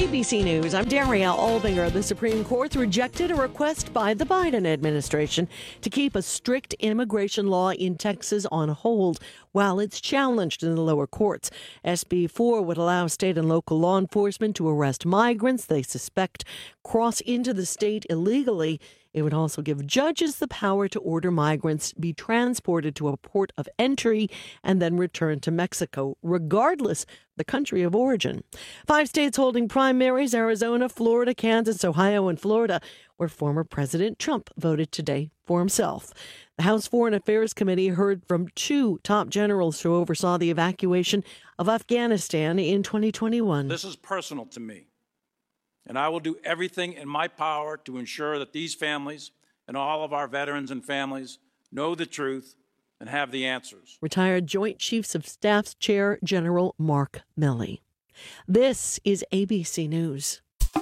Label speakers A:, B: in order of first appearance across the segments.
A: ABC News, I'm Daria Albinger. The Supreme Court rejected a request by the Biden administration to keep a strict immigration law in Texas on hold while it's challenged in the lower courts. SB 4 would allow state and local law enforcement to arrest migrants they suspect cross into the state illegally. It would also give judges the power to order migrants be transported to a port of entry and then returned to Mexico, regardless of the country of origin. 5 states holding primaries: Arizona, Florida, Kansas, Ohio, and Florida, where former President Trump voted today for himself. The House Foreign Affairs Committee heard from 2 top generals who oversaw the evacuation of Afghanistan in 2021.
B: This is personal to me, and I will do everything in my power to ensure that these families and all of our veterans and families know the truth and have the answers.
A: Retired Joint Chiefs of Staff's Chair General Mark Milley. This is ABC News.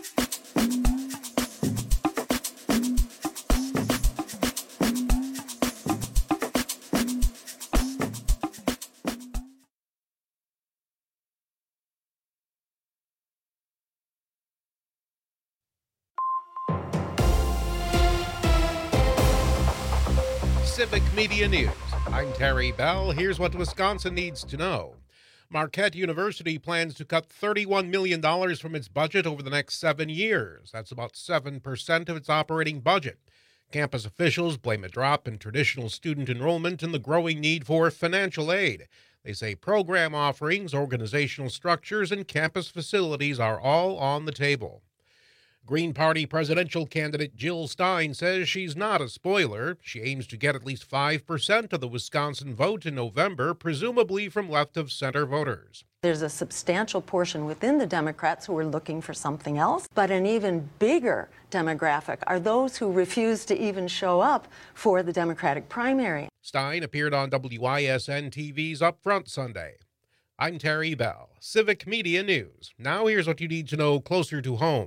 C: Civic Media News. I'm Terry Bell. Here's what Wisconsin needs to know. Marquette University plans to cut $31 million from its budget over the next 7 years. That's about 7% of its operating budget. Campus officials blame a drop in traditional student enrollment and the growing need for financial aid. They say program offerings, organizational structures, and campus facilities are all on the table. Green Party presidential candidate Jill Stein says she's not a spoiler. She aims to get at least 5% of the Wisconsin vote in November, presumably from left-of-center voters.
D: There's a substantial portion within the Democrats who are looking for something else, but an even bigger demographic are those who refuse to even show up for the Democratic primary.
C: Stein appeared on WISN TV's Up Front Sunday. I'm Terry Bell, Civic Media News. Now here's what you need to know closer to home.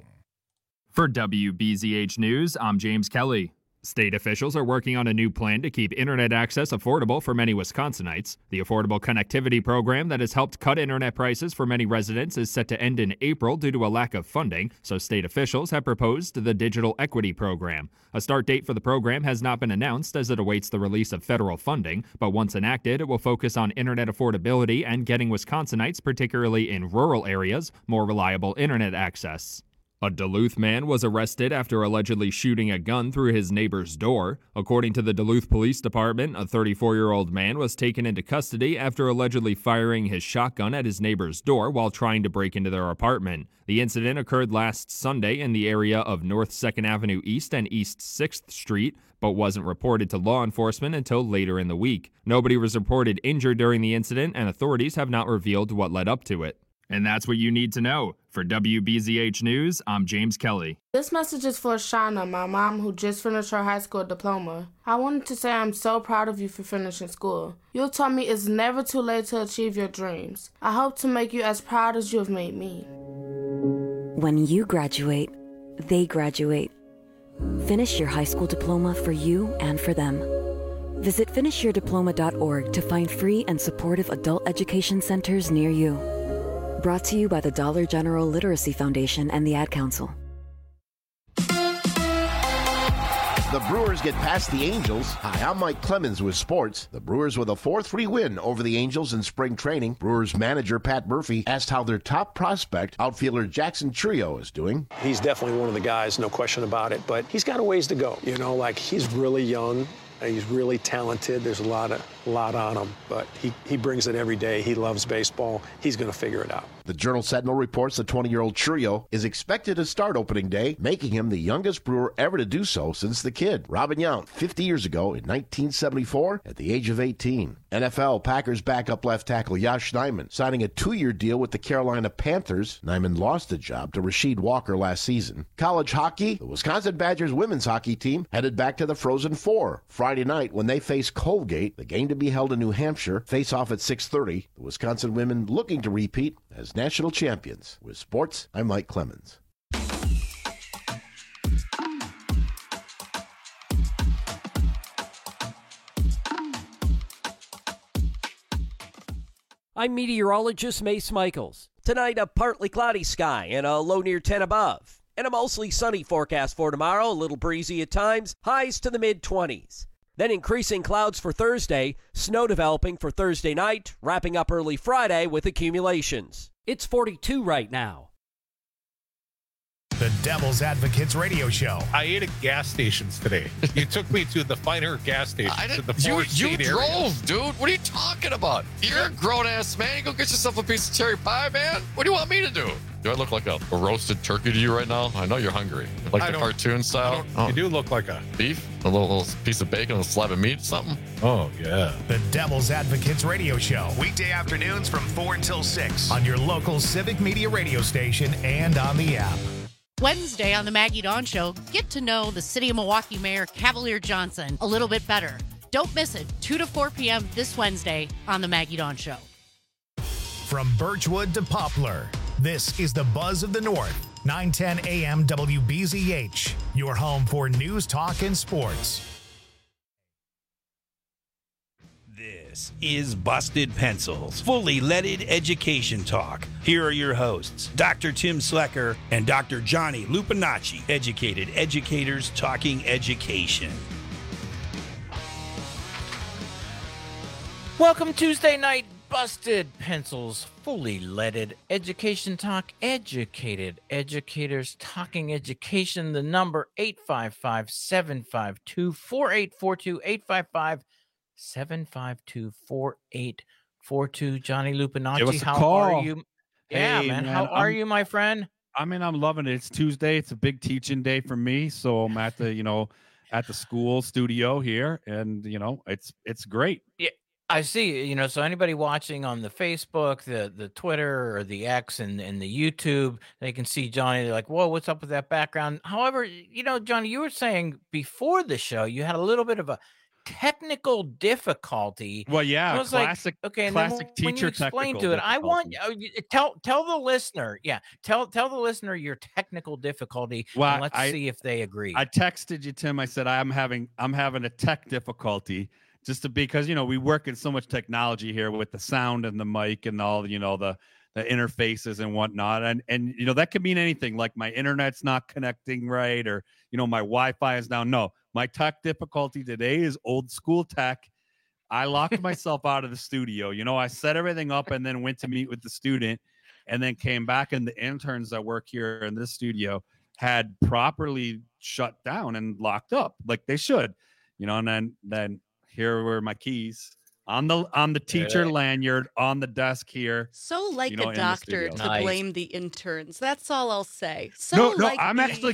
E: For WBZH News, I'm James Kelly. State officials are working on a new plan to keep internet access affordable for many Wisconsinites. The Affordable Connectivity Program that has helped cut internet prices for many residents is set to end in April due to a lack of funding, so state officials have proposed the Digital Equity Program. A start date for the program has not been announced as it awaits the release of federal funding, but once enacted, it will focus on internet affordability and getting Wisconsinites, particularly in rural areas, more reliable internet access. A Duluth man was arrested after allegedly shooting a gun through his neighbor's door. According to the Duluth Police Department, a 34-year-old man was taken into custody after allegedly firing his shotgun at his neighbor's door while trying to break into their apartment. The incident occurred last Sunday in the area of North 2nd Avenue East and East 6th Street, but wasn't reported to law enforcement until later in the week. Nobody was reported injured during the incident, and authorities have not revealed what led up to it. And that's what you need to know. For WBZH News, I'm James Kelly.
F: This message is for Shauna, my mom, who just finished her high school diploma. I wanted to say I'm so proud of you for finishing school. You taught me it's never too late to achieve your dreams. I hope to make you as proud as you have made me.
G: When you graduate, they graduate. Finish your high school diploma for you and for them. Visit finishyourdiploma.org to find free and supportive adult education centers near you. Brought to you by the Dollar General Literacy Foundation and the Ad Council.
H: The Brewers get past the Angels. Hi, I'm Mike Clemens with sports. The Brewers with a 4-3 win over the Angels in spring training. Brewers manager Pat Murphy asked how their top prospect, outfielder Jackson Trio, is doing.
I: He's definitely one of the guys, no question about it, but he's got a ways to go. You know, like he's really young. He's really talented. There's a lot on him, but he brings it every day. He loves baseball. He's going to figure it out.
H: The Journal-Sentinel reports the 20-year-old Trio is expected to start opening day, making him the youngest Brewer ever to do so since the kid, Robin Yount, 50 years ago in 1974 at the age of 18. NFL Packers backup left tackle Yosh Nijman signing a 2-year deal with the Carolina Panthers. Nijman lost the job to Rasheed Walker last season. College hockey, the Wisconsin Badgers women's hockey team headed back to the Frozen Four Friday night when they face Colgate. The game to be held in New Hampshire. Face off at 6:30. The Wisconsin women looking to repeat as national champions. With sports, I'm Mike Clemens.
J: I'm meteorologist Mace Michaels. Tonight, a partly cloudy sky and a low near 10 above. And a mostly sunny forecast for tomorrow, a little breezy at times, highs to the mid-20s. Then increasing clouds for Thursday, snow developing for Thursday night, wrapping up early Friday with accumulations. It's 42 right now.
K: The Devil's Advocates radio show.
C: I ate at gas stations today. You took me to the finer gas stations in the Forest State area.
L: You drove, dude. What are you talking about? You're a grown-ass man. You go get yourself a piece of cherry pie, man. What do you want me to do? Do I look like a roasted turkey to you right now? I know you're hungry. Like the cartoon style?
C: You do look like a...
L: Beef? A little piece of bacon, a slab of meat, something?
C: Oh, yeah.
K: The Devil's Advocates radio show. Weekday afternoons from 4 until 6 on your local Civic Media radio station and on the app.
M: Wednesday on the Maggie Dawn Show, get to know the City of Milwaukee Mayor Cavalier Johnson a little bit better. Don't miss it, 2 to 4 p.m. this Wednesday on the Maggie Dawn Show.
K: From Birchwood to Poplar, this is the Buzz of the North, 910 AM WBZH, your home for news, talk, and sports.
N: This is Busted Pencils, fully leaded education talk. Here are your hosts, Dr. Tim Slecker and Dr. Johnny Lupinacci, educated educators talking education.
O: Welcome Tuesday night, Busted Pencils, fully leaded education talk, educated educators talking education. The number 855-752-4842, 855-752-4842. Johnny Lupinacci, how are you? Yeah,
P: Hey,
O: man. How are you, my friend?
P: I mean, I'm loving it. It's Tuesday. It's a big teaching day for me. So I'm at the, at the school studio here, and it's great.
O: Yeah, I see. So anybody watching on the Facebook, the Twitter, or the X, and the YouTube, they can see Johnny. They're like, "Whoa, what's up with that background?" However, Johnny, you were saying before the show you had a little bit of a technical difficulty.
P: Well, yeah,
O: I was
P: classic.
O: Like, okay, and
P: classic
O: then when
P: teacher
O: you explain
P: technical
O: to it, I want
P: difficulty.
O: tell the listener, tell the listener your technical difficulty.
P: Well,
O: and let's see if they agree.
P: I texted you, Tim. I said I'm having a tech difficulty because we work in so much technology here with the sound and the mic and all the interfaces and whatnot, and that could mean anything, like my internet's not connecting right, or my Wi-Fi is down. No, my tech difficulty today is old school tech. I locked myself out of the studio. I set everything up and then went to meet with the student, and then came back, and the interns that work here in this studio had properly shut down and locked up like they should, and then here were my keys on the teacher lanyard on the desk here.
Q: So like a doctor to blame the interns. That's all I'll say.
P: No, I'm actually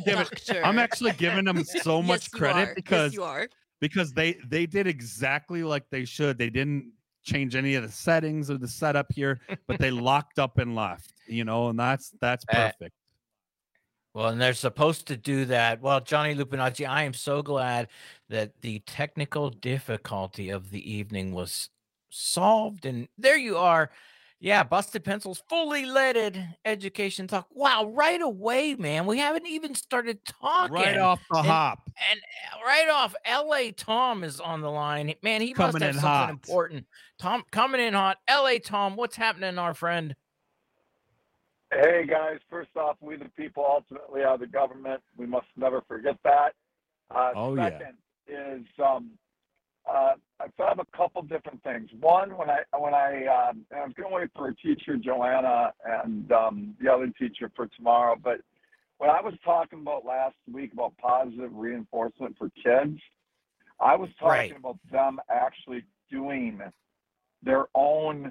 P: giving them so much credit because they did exactly like they should. They didn't change any of the settings or the setup here, but they locked up and left, and that's perfect.
O: Well, and they're supposed to do that. Well, Johnny Lupinacci, I am so glad that the technical difficulty of the evening was solved. And there you are. Yeah, Busted Pencils, fully leaded education talk. Wow, right away, man. We haven't even started talking.
P: Right off the hop.
O: And right off, L.A. Tom is on the line. Man, he must have something important. Tom, coming in hot. L.A. Tom, what's happening, our friend?
R: Hey, guys. First off, we the people ultimately are the government. We must never forget that. Second is I have a couple different things. One, when I was going to wait for a teacher, Joanna, and the other teacher for tomorrow, but when I was talking about last week about positive reinforcement for kids, I was talking about them actually doing their own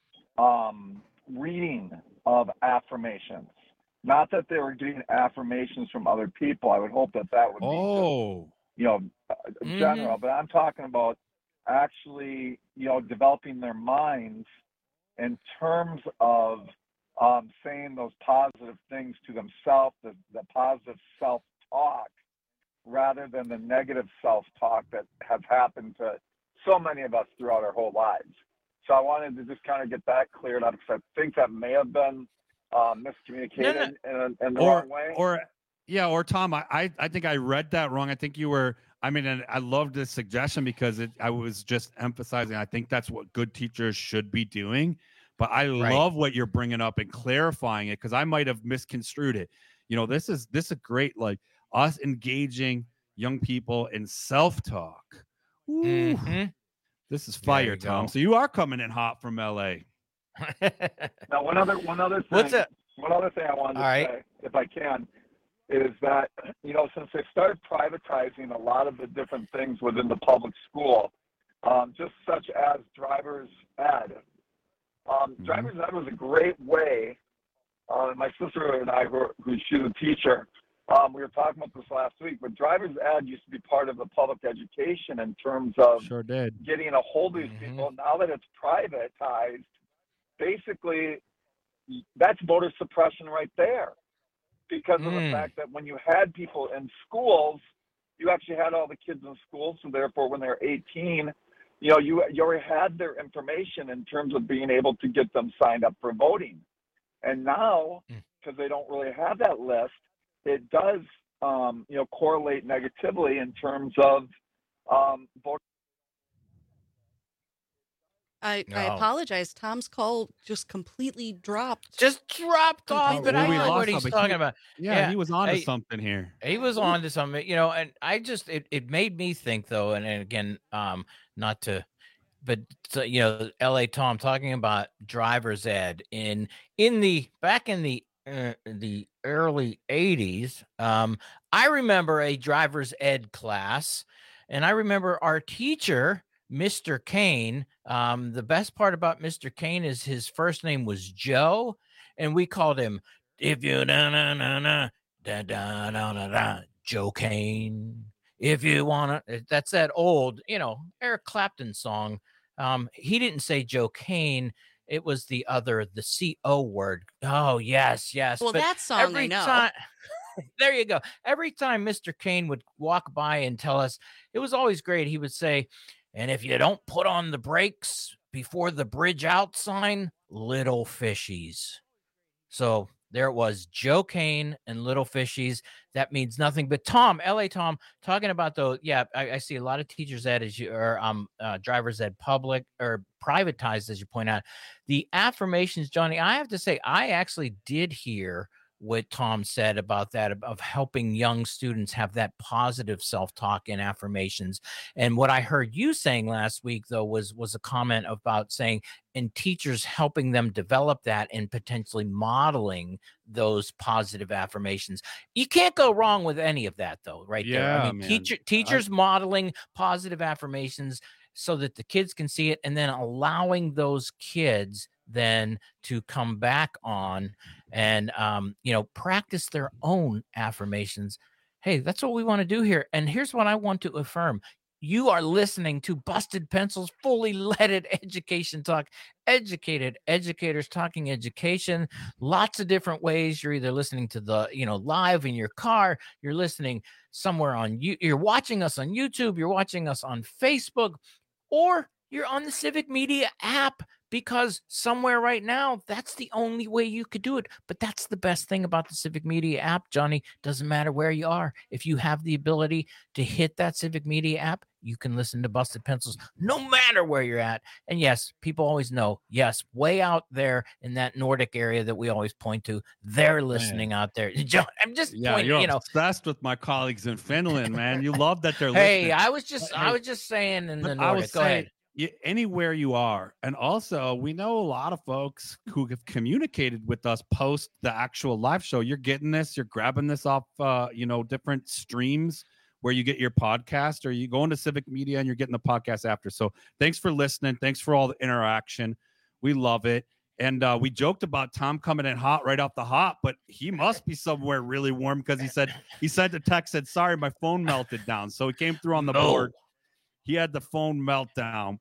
R: reading of affirmations. Not that they were getting affirmations from other people. I would hope that would be general, but I'm talking about actually, developing their minds in terms of saying those positive things to themselves, the positive self-talk, rather than the negative self-talk that has happened to so many of us throughout our whole lives. So I wanted to just kind of get that cleared up, because I think that may have been miscommunicated in the wrong way.
P: Or Tom, I think I read that wrong. I think you were, and I loved this suggestion because I was just emphasizing, I think that's what good teachers should be doing. But I love what you're bringing up and clarifying it, because I might have misconstrued it. This is a great, like, us engaging young people in self-talk.
O: Mm-hmm.
P: This is fire, Tom. So you are coming in hot from LA.
R: Now, one other thing.
O: What's up?
R: One other thing I wanted to say, if I can, is that, since they started privatizing a lot of the different things within the public school, just such as driver's ed. Driver's ed was a great way. My sister and I, she's a teacher, we were talking about this last week, but driver's ed used to be part of the public education in terms of getting a hold of these people. Now that it's privatized, basically, that's voter suppression right there, because of the fact that when you had people in schools, you actually had all the kids in schools, so therefore when they're 18, you already had their information in terms of being able to get them signed up for voting. And now, because they don't really have that list, it does correlate negatively in terms of voter.
Q: I apologize. Tom's call just completely dropped.
O: Just dropped off, but I know what he's talking about.
P: Yeah, he was on to something here.
O: He was on to something, and I just, it made me think, though, and again, not to, but LA Tom talking about driver's ed back in the early 80s. I remember a driver's ed class, and I remember our teacher, Mr. Kane. The best part about Mr. Kane is his first name was Joe, and we called him if you Joe Kane. If you wanna, that's that old, Eric Clapton song. He didn't say Joe Kane. It was the C-O word. Oh, yes.
Q: Well, but that song I know.
O: There you go. Every time Mr. Kane would walk by and tell us, it was always great. He would say, and if you don't put on the brakes before the bridge out sign, little fishies. So there it was, Joe Kane and little fishies. That means nothing. But Tom, LA Tom, talking about though, I see a lot of teachers ed driver's ed public or privatized, as you point out. The affirmations, Johnny, I have to say, I actually did hear what Tom said about that, of helping young students have that positive self-talk and affirmations. And what I heard you saying last week, though, was a comment about saying, and teachers helping them develop that and potentially modeling those positive affirmations. You can't go wrong with any of that, though, right there. I mean, teachers modeling positive affirmations so that the kids can see it, and then allowing those kids then to come back on and practice their own affirmations. Hey, that's what we want to do here. And here's what I want to affirm. You are listening to Busted Pencils, fully leaded education talk. Educated educators talking education. Lots of different ways. You're either listening to the, live in your car. You're listening somewhere you're watching us on YouTube. You're watching us on Facebook, or you're on the Civic Media app, because somewhere right now, that's the only way you could do it. But that's the best thing about the Civic Media app, Johnny. Doesn't matter where you are. If you have the ability to hit that Civic Media app, you can listen to Busted Pencils no matter where you're at. And yes, people always know, yes, way out there in that Nordic area that we always point to, they're listening out there. I'm just pointing,
P: you're obsessed with my colleagues in Finland, man. You love that they're listening.
O: Hey, I was just saying in the Nordic. Go ahead.
P: Anywhere you are. And also, we know a lot of folks who have communicated with us post the actual live show. You're getting this, you're grabbing this off different streams where you get your podcast, or you go into Civic Media and you're getting the podcast after. So thanks for listening. Thanks for all the interaction. We love it. And we joked about Tom coming in hot right off the hop, but he must be somewhere really warm, because he sent a text, said, sorry, my phone melted down. So he came through on the board. He had the phone meltdown.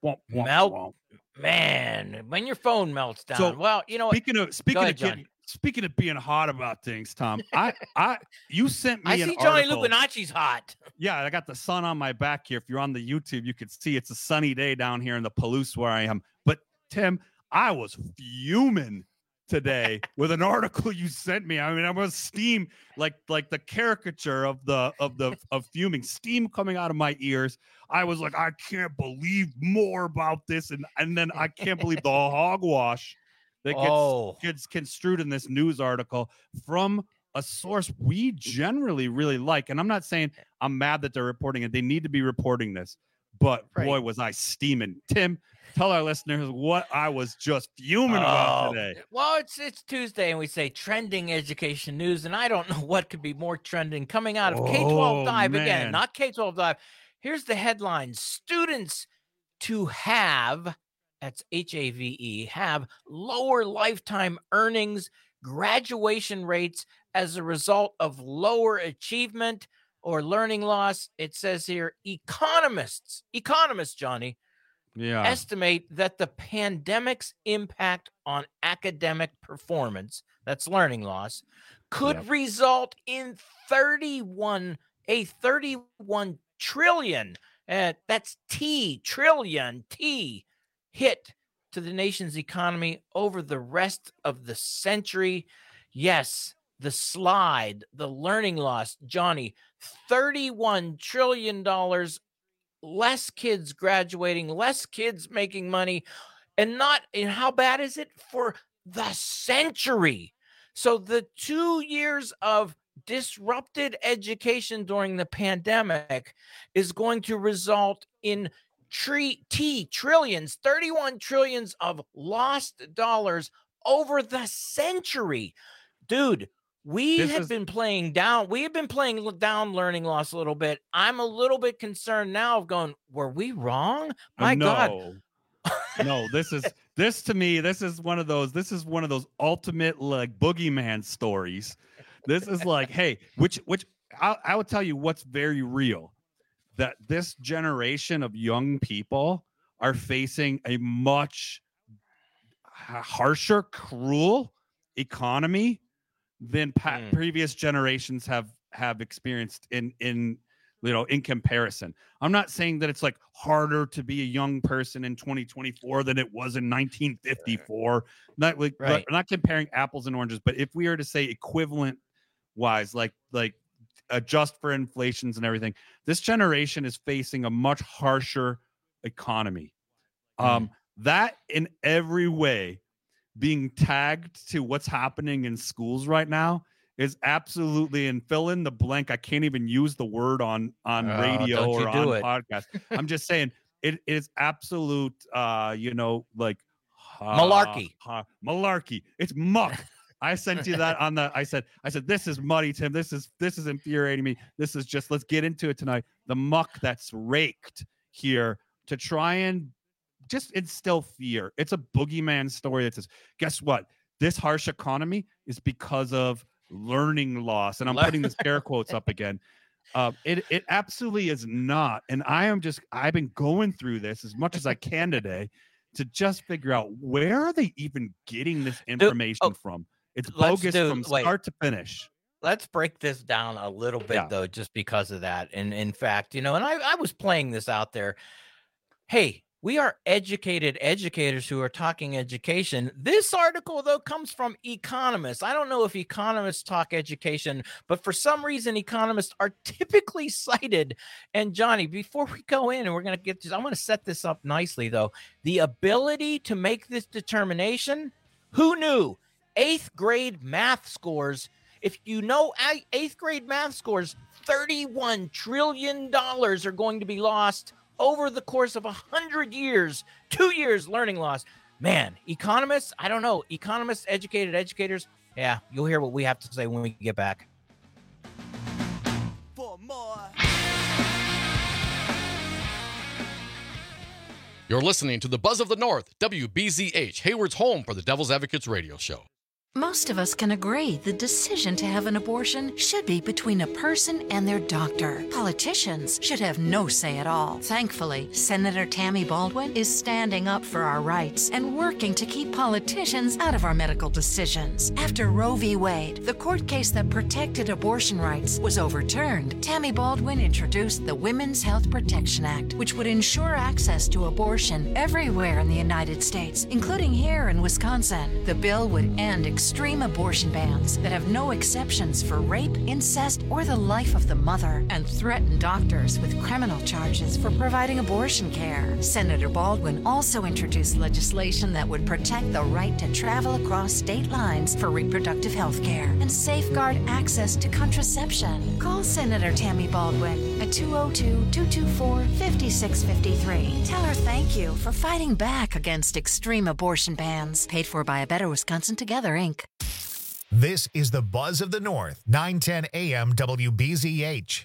O: Man, when your phone melts down.
P: So,
O: well,
P: speaking of being hot about things, Tom, you sent me.
O: I see Johnny Lupinacci's hot.
P: Yeah, I got the sun on my back here. If you're on the YouTube, you could see it's a sunny day down here in the Palouse where I am. But Tim, I was fuming today with an article you sent me. I mean, I was steam, like the caricature of fuming, steam coming out of my ears. I was like, I can't believe more about this, and then I can't believe the hogwash that gets construed in this news article from a source we generally really like. And I'm not saying I'm mad that they're reporting it. They need to be reporting this. But boy, was I steaming. Tim, tell our listeners what I was just fuming about today.
O: Well, it's Tuesday, and we say trending education news, and I don't know what could be more trending coming out of K-12 Dive. Again, not K-12 Dive. Here's the headline. Students to have, that's H-A-V-E, have lower lifetime earnings, graduation rates as a result of lower achievement or learning loss. It says here, economists, Johnny, estimate that the pandemic's impact on academic performance, that's learning loss, could result in 31 trillion, that's trillion hit to the nation's economy over the rest of the century. Yes, the slide, the learning loss, Johnny, $31 trillion, less kids graduating, less kids making money, and how bad is it for the century? So the 2 years of disrupted education during the pandemic is going to result in trillions, 31 trillions of lost dollars over the century. Dude, we have been playing down learning loss a little bit. I'm a little bit concerned now of going, were we wrong? My God.
P: No, this to me, this is one of those ultimate like boogeyman stories. This is like, hey, which I will tell you what's very real, that this generation of young people are facing a much harsher, cruel economy than previous generations have experienced in comparison. I'm not saying that it's like harder to be a young person in 2024 than it was in 1954. Not comparing apples and oranges, but if we are to say equivalent wise, like adjust for inflations and everything, this generation is facing a much harsher economy. That in every way being tagged to what's happening in schools right now is absolutely, and fill in the blank. I can't even use the word on radio or on podcast. I'm just saying it is absolute, malarkey. Malarkey. It's muck. I sent you that on I said, this is muddy, Tim. This is infuriating me. This is just, let's get into it tonight. The muck that's raked here to try and just instill fear. It's a boogeyman story that says, guess what? This harsh economy is because of learning loss. And I'm putting this air quotes up again. It absolutely is not. And I've been going through this as much as I can today to just figure out, where are they even getting this information from? It's bogus from start to finish.
O: Let's break this down a little bit, though, just because of that. And in fact, and I was playing this out there. Hey, we are educated educators who are talking education. This article, though, comes from economists. I don't know if economists talk education, but for some reason, economists are typically cited. And Johnny, before we go in, and we're going to get this, I want to set this up nicely, though. The ability to make this determination, who knew? 8th grade math scores. If you know 8th grade math scores, $31 trillion are going to be lost over the course of 100 years, 2 years learning loss. Man, economists, I don't know. Economists, educated educators. Yeah, you'll hear what we have to say when we get back.
S: For more.
L: You're listening to the Buzz of the North, WBZH, Hayward's home for the Devil's Advocates radio show.
T: Most of us can agree the decision to have an abortion should be between a person and their doctor. Politicians should have no say at all. Thankfully, Senator Tammy Baldwin is standing up for our rights and working to keep politicians out of our medical decisions. After Roe v. Wade, the court case that protected abortion rights, was overturned, Tammy Baldwin introduced the Women's Health Protection Act, which would ensure access to abortion everywhere in the United States, including here in Wisconsin. The bill would end extreme abortion bans that have no exceptions for rape, incest, or the life of the mother, and threaten doctors with criminal charges for providing abortion care. Senator Baldwin also introduced legislation that would protect the right to travel across state lines for reproductive health care and safeguard access to contraception. Call Senator Tammy Baldwin at 202-224-5653. Tell her thank you for fighting back against extreme abortion bans. Paid for by A Better Wisconsin Together, Inc.
K: This is the Buzz of the North, 910 AM WBZH.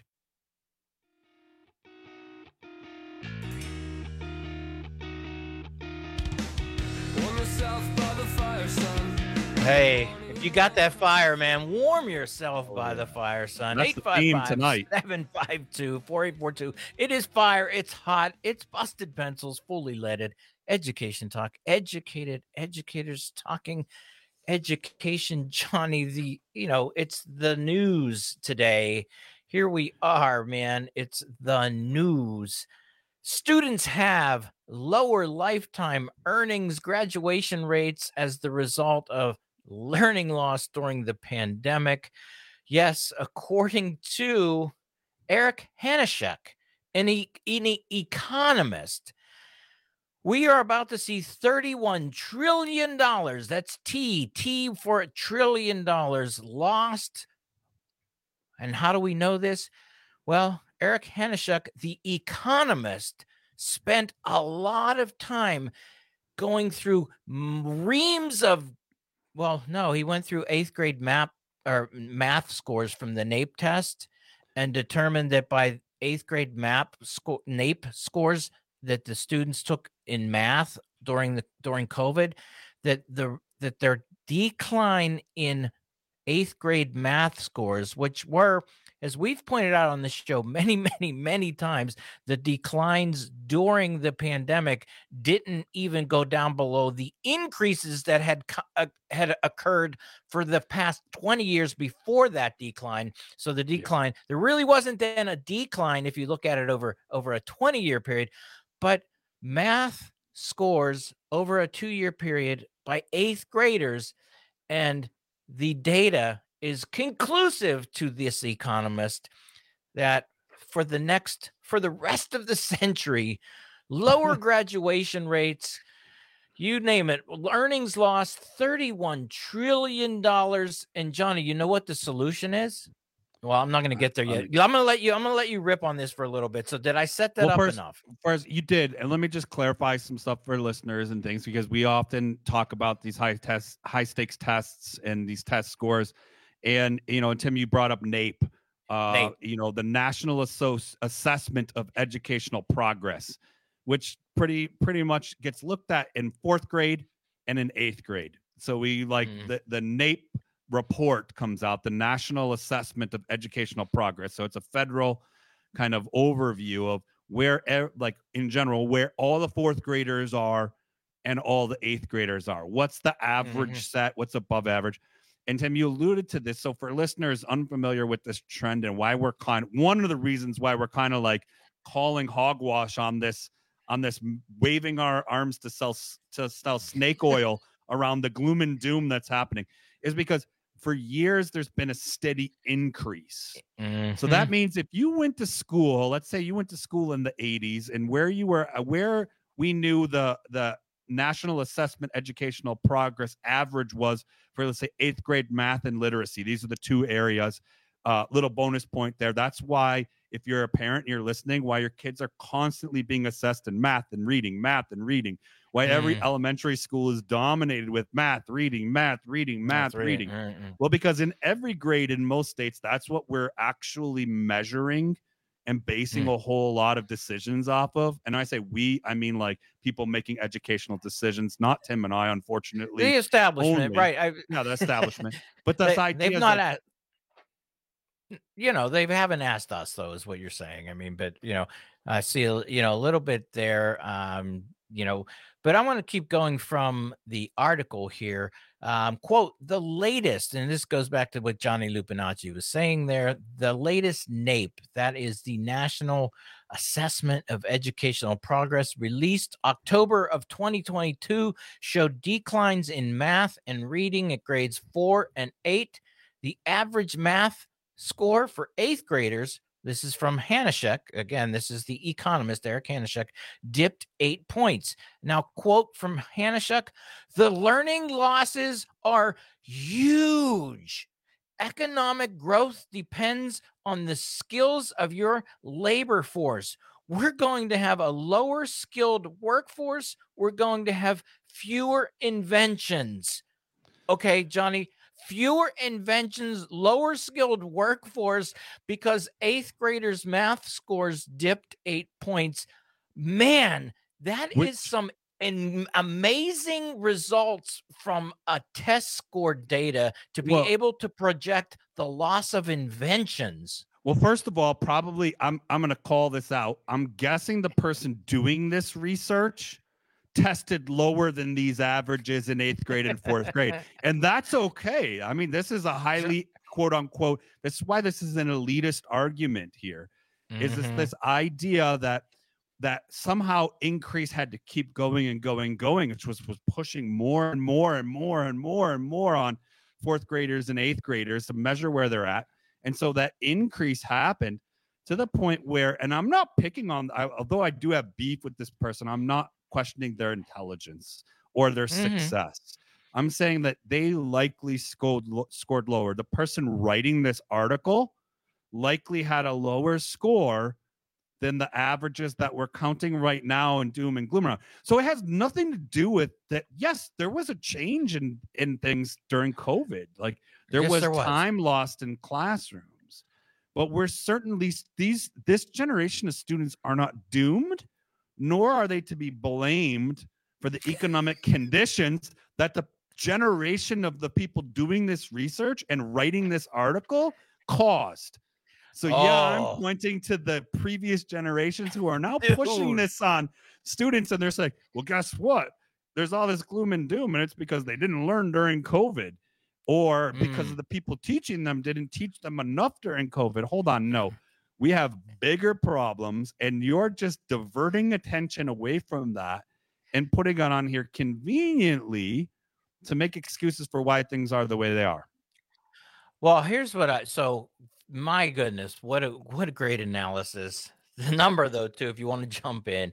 O: Hey, if you got that fire, man, warm yourself by the fire, son.
P: That's the theme tonight.
O: 752-4842. It is fire. It's hot. It's Busted Pencils, fully leaded. Education talk. Educated educators talking education. Johnny, it's the news today. Here we are, man. It's the news. Students have lower lifetime earnings graduation rates as the result of learning loss during the pandemic. Yes, according to Eric Hanishek, an economist, we are about to see $31 trillion. That's T for $1 trillion lost. And how do we know this? Well, Eric Hanishek, the economist, spent a lot of time going through reams of, he went through 8th grade math scores from the NAEP test and determined that by 8th grade NAEP scores that the students took in math during COVID, that their decline in 8th grade math scores, which were, as we've pointed out on this show many, many, many times, the declines during the pandemic didn't even go down below the increases that had occurred for the past 20 years before that decline. So the decline, there really wasn't then a decline if you look at it over a 20-year period, but math scores over a 2-year period by 8th graders, and the data is conclusive to this economist that for the rest of the century, lower graduation rates, you name it, earnings lost $31 trillion. And Johnny, you know what the solution is? Well, I'm not going to get there yet. I'm going to let you rip on this for a little bit. So did I set that up enough?
P: First, you did. And let me just clarify some stuff for listeners and things, because we often talk about these high stakes tests and these test scores. And, Tim, you brought up NAEP, the National Assessment of Educational Progress, which pretty much gets looked at in 4th grade and in 8th grade. So we the NAEP report comes out, the National Assessment of Educational Progress. So it's a federal kind of overview of where, in general, where all the 4th graders are and all the 8th graders are. What's the average set? What's above average? And Tim, you alluded to this. So for listeners unfamiliar with this trend and why one of the reasons why we're kind of like calling hogwash on this waving our arms to sell snake oil around the gloom and doom that's happening is because for years there's been a steady increase. So that means if you went to school, let's say you went to school in the 80s, and where we knew the National Assessment Educational Progress average was for, let's say, 8th grade math and literacy. These are the two areas. Little bonus point there. That's why, if you're a parent and you're listening, why your kids are constantly being assessed in math and reading. Why every elementary school is dominated with math, reading. Well, because in every grade in most states, that's what we're actually measuring and basing a whole lot of decisions off of. And I say we, I mean like people making educational decisions, not Tim and I, unfortunately.
O: The establishment,
P: only.
O: Right.
P: The establishment. But this idea
O: they've not asked, they haven't asked us, though, is what you're saying. I mean, but, I see, a little bit there. but I want to keep going from the article here. Quote, the latest, and this goes back to what Johnny Lupinacci was saying there, the latest NAEP, that is the National Assessment of Educational Progress, released October of 2022, showed declines in math and reading at grades 4 and 8. The average math score for 8th graders, this is from Hanashek. Again, this is the economist, Eric Hanashek, dipped 8 points. Now, quote from Hanashek, the learning losses are huge. Economic growth depends on the skills of your labor force. We're going to have a lower skilled workforce. We're going to have fewer inventions. Okay, Johnny. Fewer inventions, lower skilled workforce because 8th graders' math scores dipped 8 points. Man, that is some amazing results from a test score data to be able to project the loss of inventions.
P: Well, first of all, probably I'm going to call this out. I'm guessing the person doing this research tested lower than these averages in 8th grade and 4th grade. And that's okay. I mean, this is a highly quote unquote, that's why this is an elitist argument here. Is this idea that somehow increase had to keep going and going, which was pushing more and more and more and more and more on 4th graders and 8th graders to measure where they're at. And so that increase happened to the point where, and I'm not picking on, although I do have beef with this person, I'm not questioning their intelligence or their success. I'm saying that they likely scored lower. The person writing this article likely had a lower score than the averages that we're counting right now in doom and gloom around. So it has nothing to do with that. Yes, there was a change in things during COVID. Like there was time lost in classrooms, but we're certainly this generation of students are not doomed, nor are they to be blamed for the economic conditions that the generation of the people doing this research and writing this article caused. So yeah, I'm pointing to the previous generations who are now pushing this on students, and they're saying, well, guess what? There's all this gloom and doom, and it's because they didn't learn during COVID, or because of the people teaching them didn't teach them enough during COVID. Hold on, no. We have bigger problems, and you're just diverting attention away from that and putting it on here conveniently to make excuses for why things are the way they are.
O: Well, here's what my goodness, what a great analysis. The number, though, too, if you want to jump in,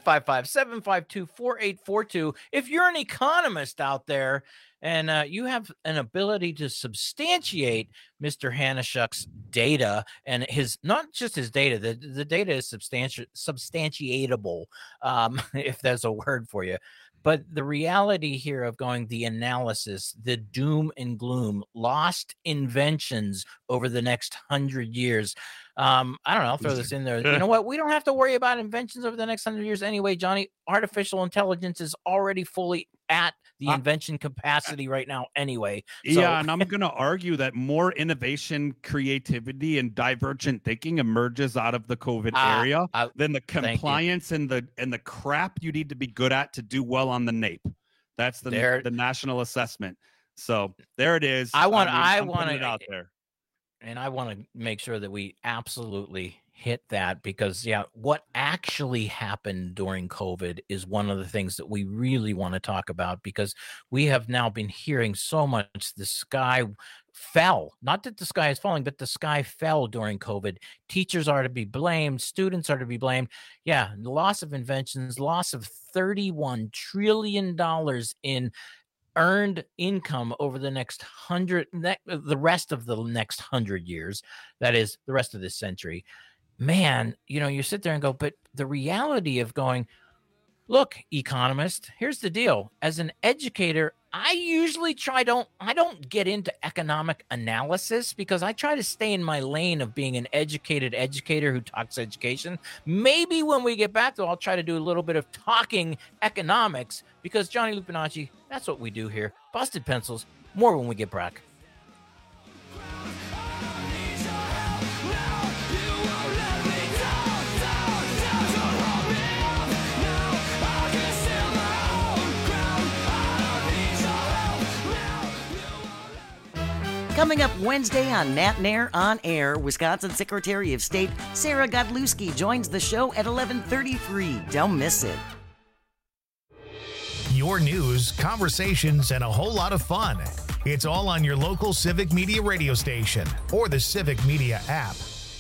O: 855-752-4842. If you're an economist out there and you have an ability to substantiate Mr. Hanashek's data and not just his data, the data is substantiatable, if there's a word for you. But the reality here of the analysis, the doom and gloom, lost inventions over the next 100 years. I don't know. I'll throw this in there. You know what? We don't have to worry about inventions over the next 100 years anyway, Johnny. Artificial intelligence is already fully at the invention capacity right now anyway. So.
P: Yeah, and I'm going to argue that more innovation, creativity, and divergent thinking emerges out of the COVID area than the compliance and the crap you need to be good at to do well on the NAEP. That's the national assessment. So there it is.
O: I want it out there. And I want to make sure that we absolutely hit that because, what actually happened during COVID is one of the things that we really want to talk about because we have now been hearing so much the sky fell. Not that the sky is falling, but the sky fell during COVID. Teachers are to be blamed. Students are to be blamed. Yeah, the loss of inventions, loss of $31 trillion in earned income over the next the rest of the next 100 years, that is the rest of this century. Man, you sit there and go, but the reality of look, economist, here's the deal. As an educator, I usually I don't get into economic analysis because I try to stay in my lane of being an educated educator who talks education. Maybe when we get back, though, I'll try to do a little bit of talking economics because Johnny Lupinacci, that's what we do here. Busted Pencils, more when we get back.
S: Coming up Wednesday on Nat Nair On Air, Wisconsin Secretary of State Sarah Godlewski joins the show at 11:33. Don't miss it.
K: Your news, conversations, and a whole lot of fun. It's all on your local Civic Media radio station or the Civic Media app.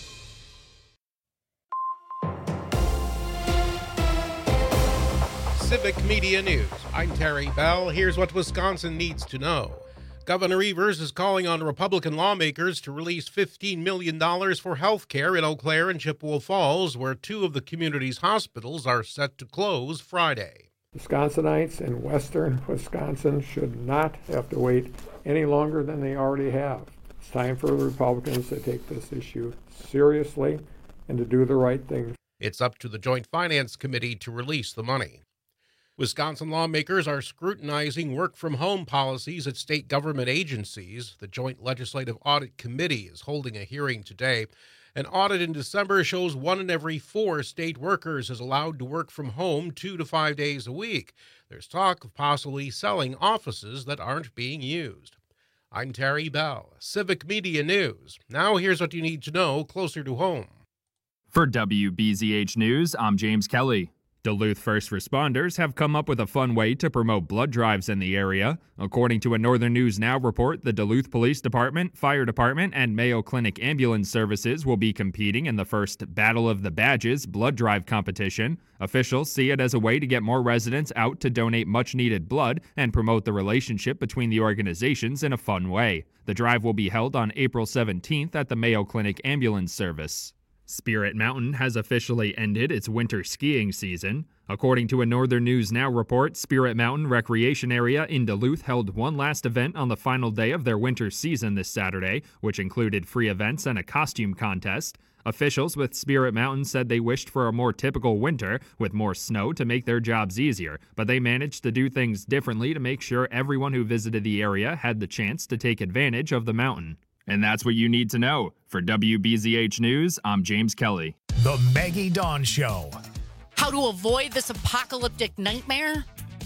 C: Civic Media News. I'm Terry Bell. Here's what Wisconsin needs to know. Governor Evers is calling on Republican lawmakers to release $15 million for health care in Eau Claire and Chippewa Falls, where two of the community's hospitals are set to close Friday.
U: Wisconsinites in western Wisconsin should not have to wait any longer than they already have. It's time for the Republicans to take this issue seriously and to do the right thing.
C: It's up to the Joint Finance Committee to release the money. Wisconsin lawmakers are scrutinizing work-from-home policies at state government agencies. The Joint Legislative Audit Committee is holding a hearing today. An audit in December shows 1 in every 4 state workers is allowed to work from home 2 to 5 days a week. There's talk of possibly selling offices that aren't being used. I'm Terry Bell, Civic Media News. Now here's what you need to know closer to home.
E: For WBZH News, I'm James Kelly. Duluth first responders have come up with a fun way to promote blood drives in the area. According to a Northern News Now report, the Duluth Police Department, Fire Department, and Mayo Clinic Ambulance Services will be competing in the first Battle of the Badges blood drive competition. Officials see it as a way to get more residents out to donate much-needed blood and promote the relationship between the organizations in a fun way. The drive will be held on April 17th at the Mayo Clinic Ambulance Service. Spirit Mountain has officially ended its winter skiing season. According to a Northern News Now report, Spirit Mountain Recreation Area in Duluth held one last event on the final day of their winter season this Saturday, which included free events and a costume contest. Officials with Spirit Mountain said they wished for a more typical winter with more snow to make their jobs easier, but they managed to do things differently to make sure everyone who visited the area had the chance to take advantage of the mountain. And that's what you need to know. For WBZH News, I'm James Kelly.
K: The Maggie Dawn Show.
M: How to avoid this apocalyptic nightmare?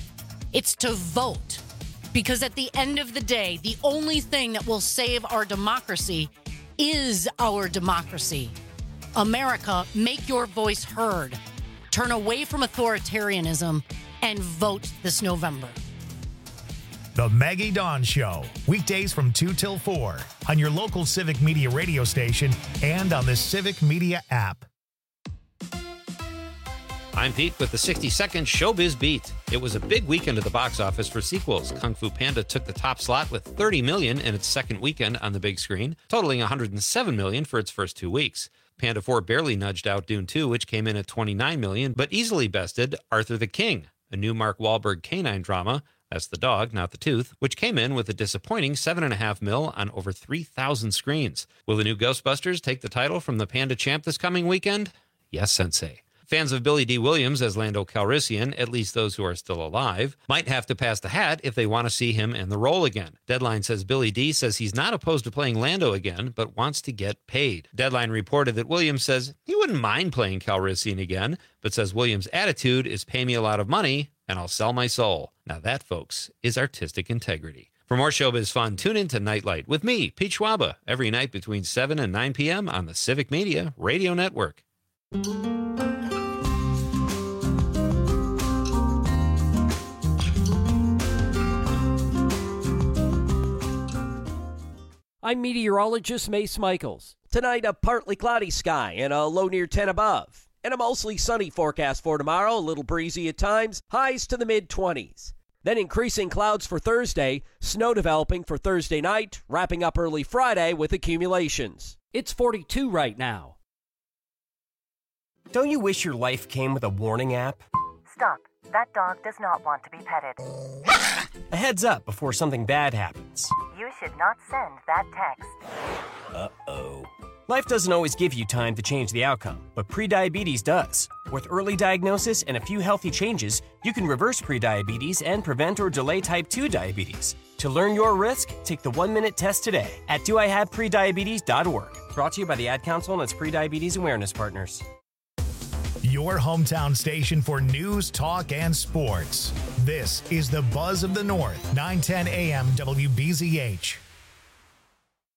M: It's to vote. Because at the end of the day, the only thing that will save our democracy is our democracy. America, make your voice heard. Turn away from authoritarianism and vote this November.
K: The Maggie Dawn Show, weekdays from 2 till 4 on your local Civic Media radio station and on the Civic Media app.
V: I'm Pete with the 60-second Showbiz Beat. It was a big weekend at the box office for sequels. Kung Fu Panda took the top slot with $30 million in its second weekend on the big screen, totaling $107 million for its first 2 weeks. Panda 4 barely nudged out Dune 2, which came in at $29 million, but easily bested Arthur the King, a new Mark Wahlberg canine drama. That's the dog, not the tooth, which came in with a disappointing $7.5 million on over 3,000 screens. Will the new Ghostbusters take the title from the Panda champ this coming weekend? Yes, sensei. Fans of Billy D. Williams as Lando Calrissian, at least those who are still alive, might have to pass the hat if they want to see him in the role again. Deadline says Billy D. says he's not opposed to playing Lando again, but wants to get paid. Deadline reported that Williams says he wouldn't mind playing Calrissian again, but says Williams' attitude is pay me a lot of money and I'll sell my soul. Now that, folks, is artistic integrity. For more showbiz fun, tune in to Nightlight with me, Pete Schwaba, every night between 7 and 9 p.m. on the Civic Media Radio Network.
J: I'm meteorologist Mace Michaels. Tonight, a partly cloudy sky and a low near 10 above. And a mostly sunny forecast for tomorrow, a little breezy at times, highs to the mid-20s. Then increasing clouds for Thursday, snow developing for Thursday night, wrapping up early Friday with accumulations. It's 42 right now.
W: Don't you wish your life came with a warning app?
X: Stop. That dog does not want to be petted.
W: A heads up before something bad happens.
X: You should not send that text.
W: Uh-oh. Life doesn't always give you time to change the outcome, but prediabetes does. With early diagnosis and a few healthy changes, you can reverse prediabetes and prevent or delay type 2 diabetes. To learn your risk, take the 1-minute test today at doihaveprediabetes.org. Brought to you by the Ad Council and its prediabetes awareness partners.
K: Your hometown station for news, talk, and sports. This is the Buzz of the North, 910 AM WBZH.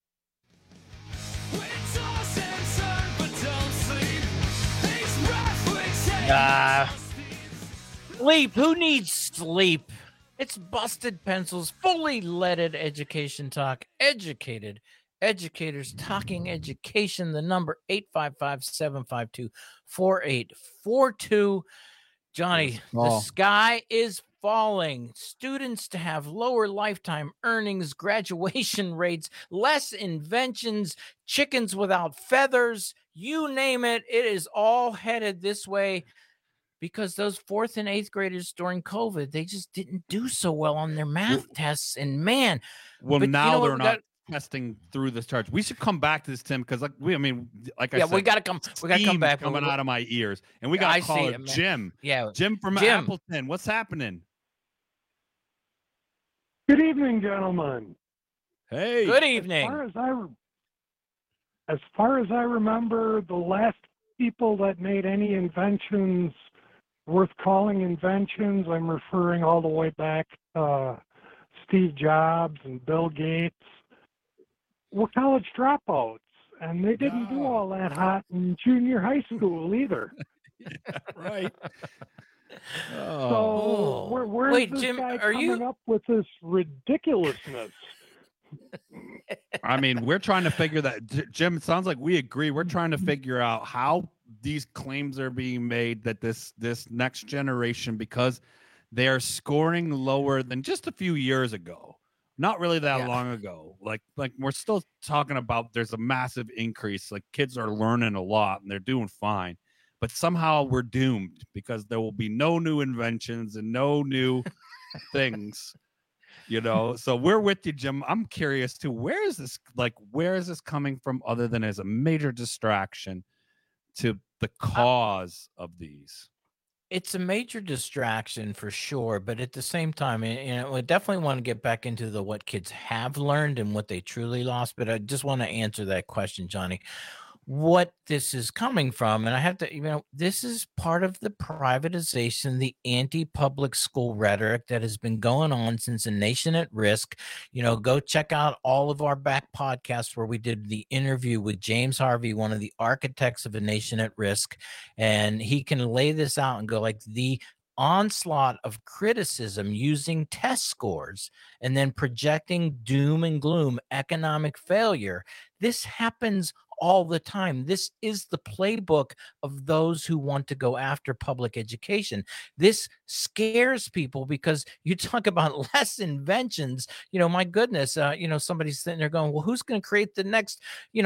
O: Sleep. Who needs sleep? It's Busted Pencils, fully leaded education talk. Educated educators talking education. The number 855-752-4842. Johnny, the sky is falling. Students to have lower lifetime earnings, graduation rates, less inventions, chickens without feathers, you name it. It is all headed this way because those 4th and 8th graders during COVID, they just didn't do so well on their math tests. And man,
P: now they're not testing through this charge. We should come back to this, Tim, because we said,
O: we gotta come back.
P: Coming out of my ears, and we got to call it Jim.
O: Yeah,
P: Jim from Appleton. What's happening?
A: Good evening, gentlemen.
P: Hey.
O: Good evening.
A: As far as I remember, the last people that made any inventions worth calling inventions, I'm referring all the way back Steve Jobs and Bill Gates, were college dropouts, and they didn't do all that hot in junior high school either.
P: Yeah, right.
A: So where's this
O: Jim,
A: guy coming up with this ridiculousness?
P: I mean, we're trying to figure that. Jim, it sounds like we agree. We're trying to figure out how these claims are being made that this next generation, because they are scoring lower than just a few years ago. Not really that long ago. Like we're still talking about there's a massive increase. Like kids are learning a lot and they're doing fine. But somehow we're doomed because there will be no new inventions and no new things, So we're with you, Jim. I'm curious too. Where is this coming from other than as a major distraction to the cause of these?
O: It's a major distraction for sure, but at the same time, we definitely want to get back into what kids have learned and what they truly lost. But I just want to answer that question, Johnny. What this is coming from, and I have to, this is part of the privatization, the anti-public school rhetoric that has been going on since A Nation at Risk. Go check out all of our back podcasts where we did the interview with James Harvey, one of the architects of A Nation at Risk, and he can lay this out and go like the onslaught of criticism using test scores and then projecting doom and gloom, economic failure. This happens all the time. This is the playbook of those who want to go after public education. This scares people because you talk about less inventions. My goodness, somebody's sitting there going, well, who's going to create the next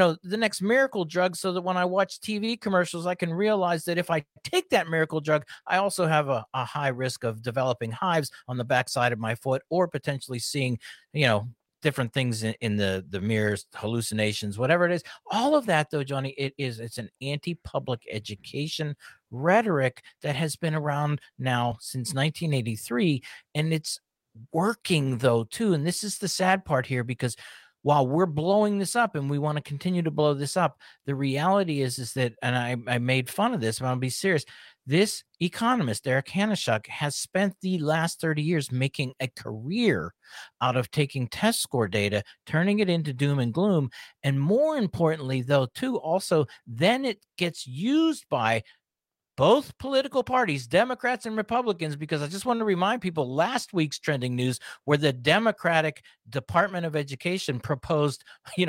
O: miracle drug so that when I watch TV commercials, I can realize that if I take that miracle drug, I also have a high risk of developing hives on the backside of my foot or potentially seeing, different things in the mirrors, hallucinations, whatever it is. All of that, though, Johnny, it's an anti-public education rhetoric that has been around now since 1983, and it's working though too. And this is the sad part here, because while we're blowing this up and we want to continue to blow this up, the reality is that, and I made fun of this, but I'll be serious. This economist, Eric Hanushuk, has spent the last 30 years making a career out of taking test score data, turning it into doom and gloom. And more importantly, though, too, also, then it gets used by both political parties, Democrats and Republicans, because I just want to remind people last week's trending news where the Democratic Department of Education proposed,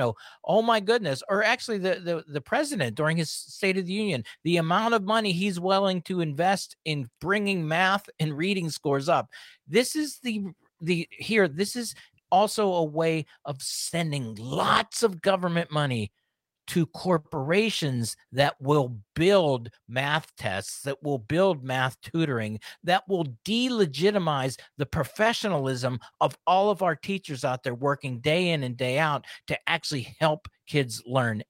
O: oh my goodness, or actually the president during his State of the Union, the amount of money he's willing to invest in bringing math and reading scores up. This is this is also a way of sending lots of government money to corporations that will build math tests, that will build math tutoring, that will delegitimize the professionalism of all of our teachers out there working day in and day out to actually help kids learn.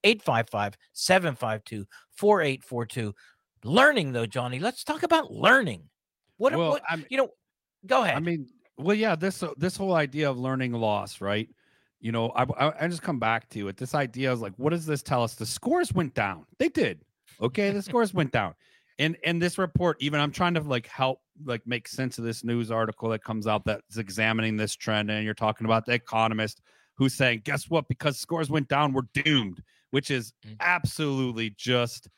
O: 855-752-4842. Learning, though, Johnny, let's talk about learning. Go ahead.
P: I mean, this whole idea of learning loss, right? I just come back to it. This idea is like, what does this tell us? The scores went down. They did. Okay. The scores went down. And this report, even I'm trying to help make sense of this news article that comes out that's examining this trend. And you're talking about the economist who's saying, guess what? Because scores went down, we're doomed, which is absolutely just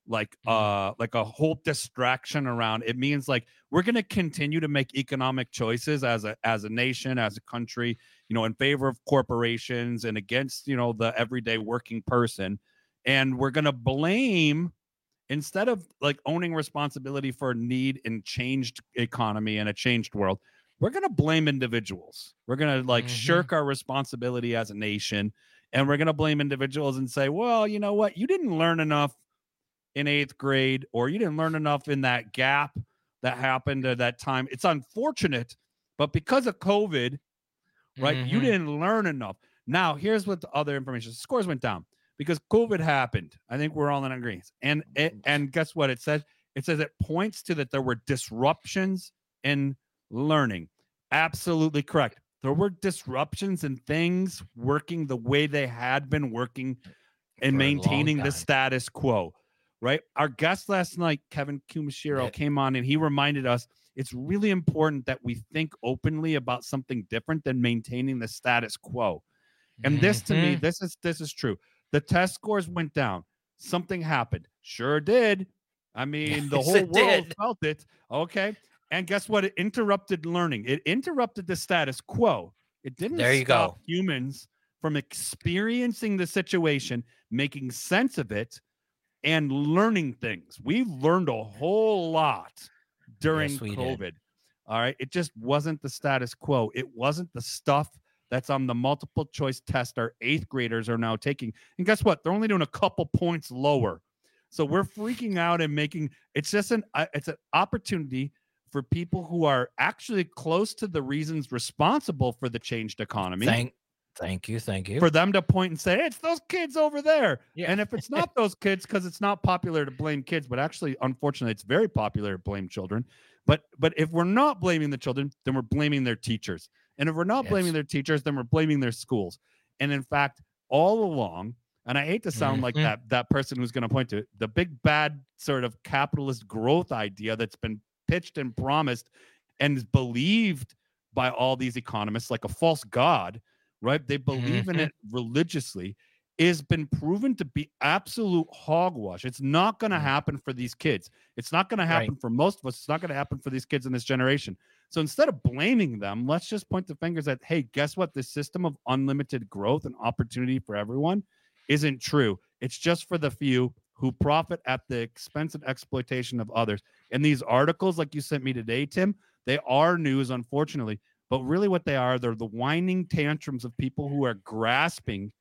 P: like a whole distraction around. It means like we're going to continue to make economic choices as a nation, as a country, in favor of corporations and against, the everyday working person. And we're going to blame, instead of like owning responsibility for a need in changed economy and a changed world, we're going to blame individuals. We're going to shirk our responsibility as a nation. And we're going to blame individuals and say, well, you know what? You didn't learn enough in 8th grade, or you didn't learn enough in that gap that happened at that time. It's unfortunate, but because of COVID, right, you didn't learn enough. Now, here's what the other information. The scores went down because COVID happened. I think we're all in agreement. And guess what it says? It says it points to that there were disruptions in learning. Absolutely correct. There were disruptions in things working the way they had been working and maintaining the status quo. Right. Our guest last night, Kevin Kumashiro, came on and he reminded us it's really important that we think openly about something different than maintaining the status quo. And this, to me, this is true. The test scores went down. Something happened. Sure did. I mean, the whole world felt it. Okay. And guess what? It interrupted learning. It interrupted the status quo. It didn't stop humans from experiencing the situation, making sense of it, and learning things. We've learned a whole lot during COVID. All right. It just wasn't the status quo. It wasn't the stuff that's on the multiple choice test our 8th graders are now taking. And guess what? They're only doing a couple points lower. So we're freaking out and it's an opportunity for people who are actually close to the reasons responsible for the changed economy.
O: Thank you.
P: For them to point and say, hey, it's those kids over there. Yeah. And if it's not those kids, because it's not popular to blame kids, but actually, unfortunately, it's very popular to blame children. But if we're not blaming the children, then we're blaming their teachers. And if we're not blaming their teachers, then we're blaming their schools. And in fact, all along, and I hate to sound like that person who's going to point to it, the big bad sort of capitalist growth idea that's been pitched and promised and is believed by all these economists like a false god, right? They believe in it religiously, has been proven to be absolute hogwash. It's not going to happen for these kids. It's not going to happen for most of us. It's not going to happen for these kids in this generation. So instead of blaming them, let's just point the fingers at, hey, guess what? This system of unlimited growth and opportunity for everyone isn't true. It's just for the few who profit at the expense and exploitation of others. And these articles, like you sent me today, Tim, they are news, unfortunately. But really what they are, they're the whining tantrums of people who are grasping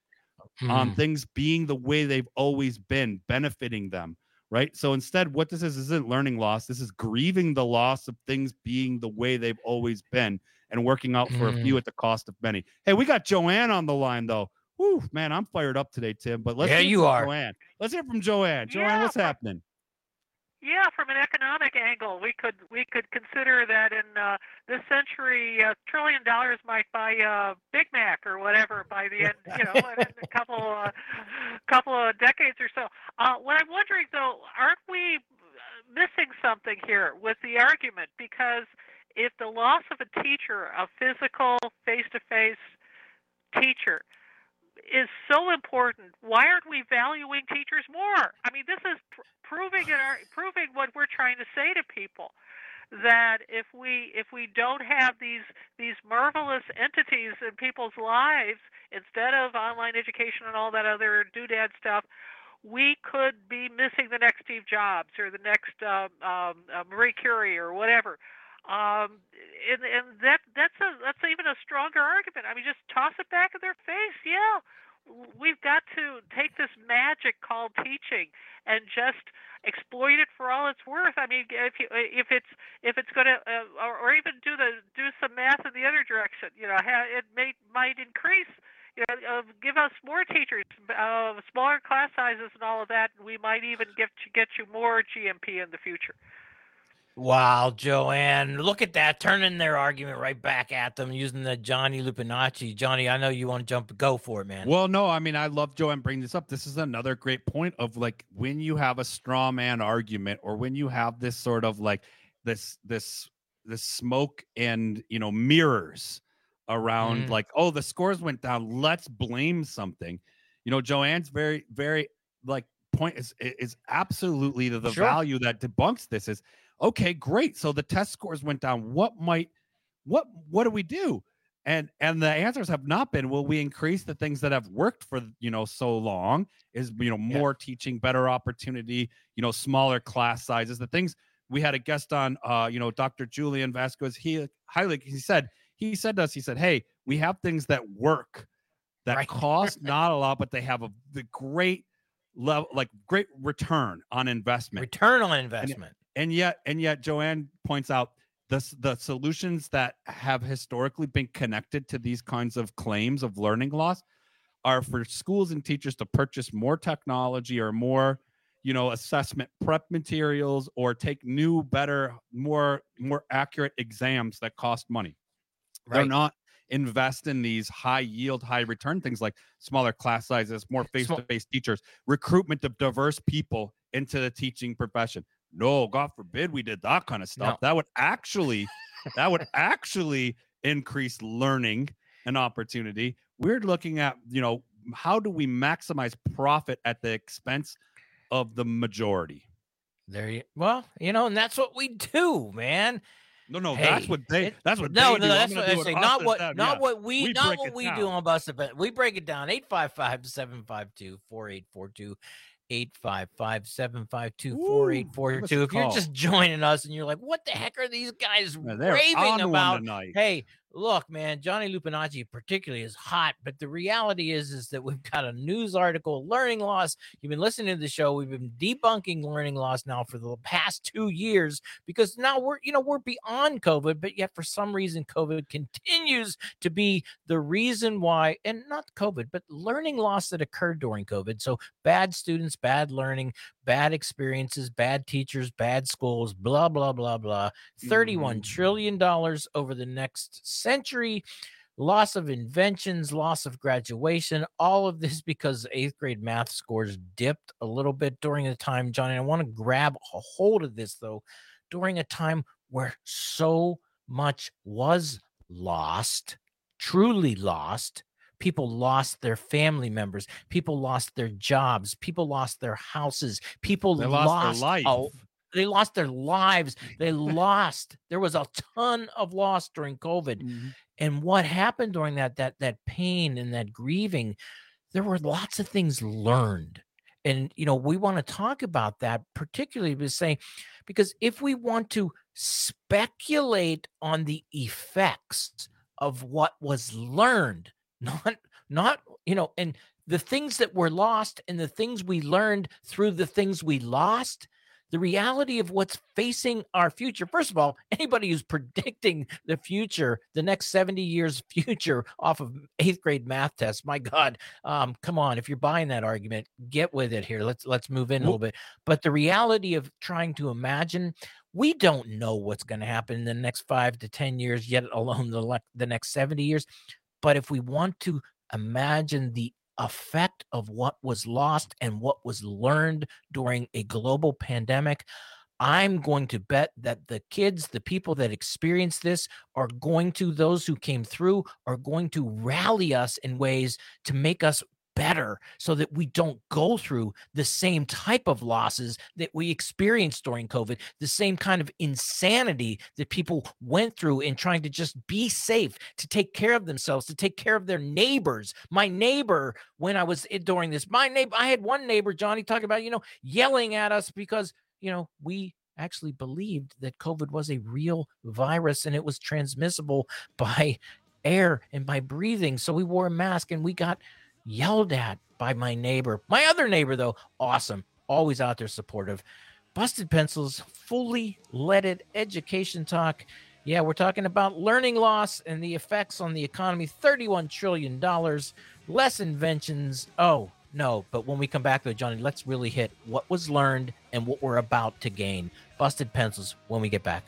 P: on things being the way they've always been, benefiting them, right? So instead, what this is isn't learning loss. This is grieving the loss of things being the way they've always been and working out for a few at the cost of many. Hey, we got Joanne on the line, though. Whew, man, I'm fired up today, Tim. But let's hear from Joanne. Let's hear from Joanne. Joanne, what's happening?
B: Yeah, from an economic angle, we could consider that in this century, $1 trillion might buy a Big Mac or whatever by the end, in a couple of decades or so. What I'm wondering though, aren't we missing something here with the argument? Because if the loss of a teacher, a physical, face-to-face teacher, is so important, why aren't we valuing teachers more? I mean, this is proving what we're trying to say to people, that if we don't have these marvelous entities in people's lives, instead of online education and all that other doodad stuff, we could be missing the next Steve Jobs or the next Marie Curie or whatever. And that's even a stronger argument. I mean, just toss it back in their face. Yeah, we've got to take this magic called teaching and just exploit it for all it's worth. I mean, if it's going to, or even do some math in the other direction, it might increase. Give us more teachers, smaller class sizes, and all of that. And we might even get you more GMP in the future.
O: Wow, Joanne, look at that, turning their argument right back at them using the Johnny Lupinacci. Johnny, I know you want to go for it, man.
P: Well, no, I mean, I love Joanne bringing this up. This is another great point of like when you have a straw man argument, or when you have this sort of like this smoke and, mirrors around like, oh, the scores went down, let's blame something. Joanne's very, very like point is absolutely the
O: Sure.
P: value that debunks this is, okay, great. So the test scores went down. What do we do? And the answers have not been, will we increase the things that have worked for, so long, is, more teaching, better opportunity, smaller class sizes, the things we had a guest on, Dr. Julian Vasquez. He said to us, hey, we have things that work, that cost not a lot, but they have the great level, like great return on investment.
O: Return on investment.
P: And yet Joanne points out the solutions that have historically been connected to these kinds of claims of learning loss are for schools and teachers to purchase more technology or more, assessment prep materials, or take new, better, more accurate exams that cost money. They're not invest in these high yield, high return things like smaller class sizes, more face-to-face teachers, recruitment of diverse people into the teaching profession. No, God forbid we did that kind of stuff. No. That would actually increase learning and opportunity. We're looking at, how do we maximize profit at the expense of the majority?
O: And that's what we do, man.
P: No,
O: hey,
P: that's what they do.
O: That's what I say. Not what we do on Busted. We break it down. 855-752-4842. 855-752-4842. If you're just joining us and you're like, what the heck are these guys raving about? Hey, look, man, Johnny Lupinacci particularly is hot, but the reality is that we've got a news article, learning loss. You've been listening to the show. We've been debunking learning loss now for the past 2 years, because now we're beyond COVID, but yet for some reason COVID continues to be the reason why, and not COVID, but learning loss that occurred during COVID. So bad students, bad learning, bad experiences, bad teachers, bad schools, blah, blah, blah, blah. $31 trillion over the next century, loss of inventions, loss of graduation, all of this because 8th grade math scores dipped a little bit during the time, Johnny. I want to grab a hold of this, though, during a time where so much was lost, truly lost. People lost their family members. People lost their jobs. People lost their houses. People lost
P: their life.
O: They lost their lives. There was a ton of loss during COVID.
P: Mm-hmm.
O: And what happened during that pain and that grieving, there were lots of things learned. And, we want to talk about that, particularly because if we want to speculate on the effects of what was learned, not and the things that were lost and the things we learned through the things we lost, the reality of what's facing our future. First of all, anybody who's predicting the future, the next 70 years future off of 8th grade math tests, my God, come on. If you're buying that argument, get with it here. Let's move in a little bit. But the reality of trying to imagine, we don't know what's going to happen in the next 5 to 10 years, yet alone the next 70 years. But if we want to imagine the effect of what was lost and what was learned during a global pandemic, I'm going to bet that the kids, the people that experience this, those who came through, are going to rally us in ways to make us better, so that we don't go through the same type of losses that we experienced during COVID, the same kind of insanity that people went through in trying to just be safe, to take care of themselves, to take care of their neighbors. My neighbor, when I was during this, I had one neighbor, Johnny, talking about, yelling at us because, we actually believed that COVID was a real virus and it was transmissible by air and by breathing. So we wore a mask and we got yelled at by my neighbor. My other neighbor, though, awesome, always out there supportive. Busted Pencils, fully leaded education talk. Yeah, we're talking about learning loss and the effects on the economy. $31 trillion, less inventions. Oh, no, but when we come back, though, Johnny, let's really hit what was learned and what we're about to gain. Busted Pencils when we get back.